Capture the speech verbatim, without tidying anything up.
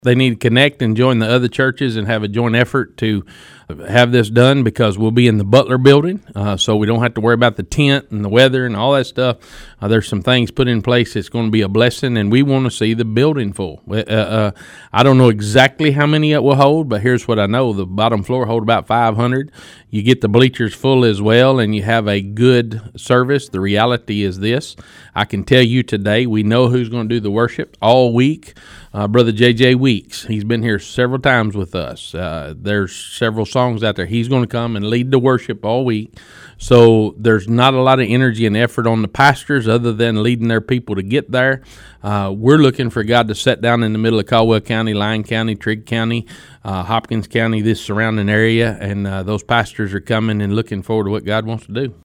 They need to connect and join the other churches and have a joint effort to have this done, because we'll be in the Butler building, uh, so we don't have to worry about the tent and the weather and all that stuff. Uh, there's some things put in place that's going to be a blessing, and we want to see the building full. Uh, uh, I don't know exactly how many it will hold, but here's what I know. The bottom floor hold about five hundred. You get the bleachers full as well, and you have a good service. The reality is this. I can tell you today, we know who's going to do the worship all week. Uh, Brother J J Weeks. He's been here several times with us. Uh, there's several songs out there. He's going to come and lead the worship all week. So there's not a lot of energy and effort on the pastors other than leading their people to get there. Uh, we're looking for God to set down in the middle of Caldwell County, Lyon County, Trigg County, uh, Hopkins County, this surrounding area, and uh, those pastors are coming and looking forward to what God wants to do.